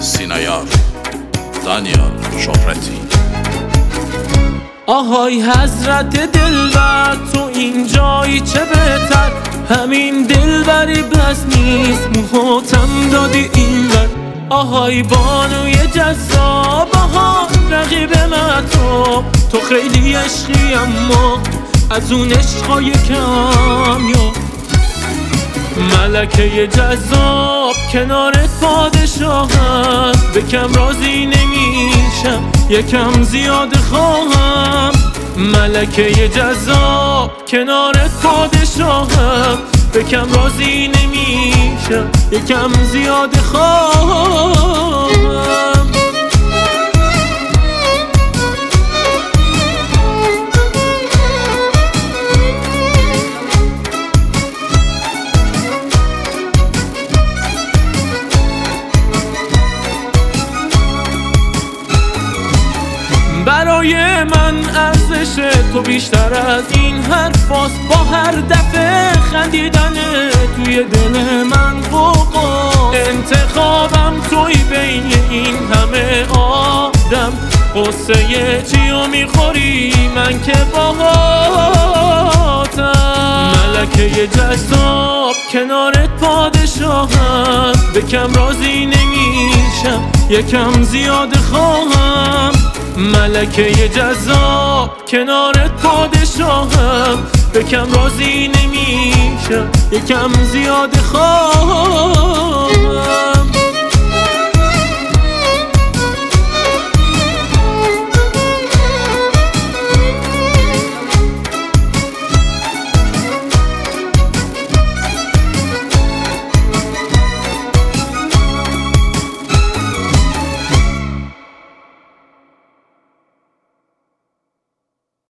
سینایار دانیال شهرتی. آهای حضرت دلبر، تو اینجایی چه بهتر، همین دلبری بس نیست، موهاتم دادی اینور. آهای بانوی جذاب، آهای رقیب من تو خیلی عشقی اما از اون عشقای کمیاب. ملکه جذاب کنارت پادشاهم، به کم راضی نمیشم یکم زیاد خواهم. ملکه جذاب کنارت پادشاهم، به کم راضی نمیشم یکم زیاد خواهم. برای من ارزش تو بیشتر از این حرفاست، با هر دفعه خندیدن توی دل من بقا. انتخابم توی بین این همه آدم، قصه چیو میخوری من که باهاتم. ملکه جذاب کنارت پادشاهم، به کم راضی نمیشم یکم زیاد خواهم. ملکه جذاب کنارت پادشاهم، به کم راضی نمیشم یکم زیاد خواهم.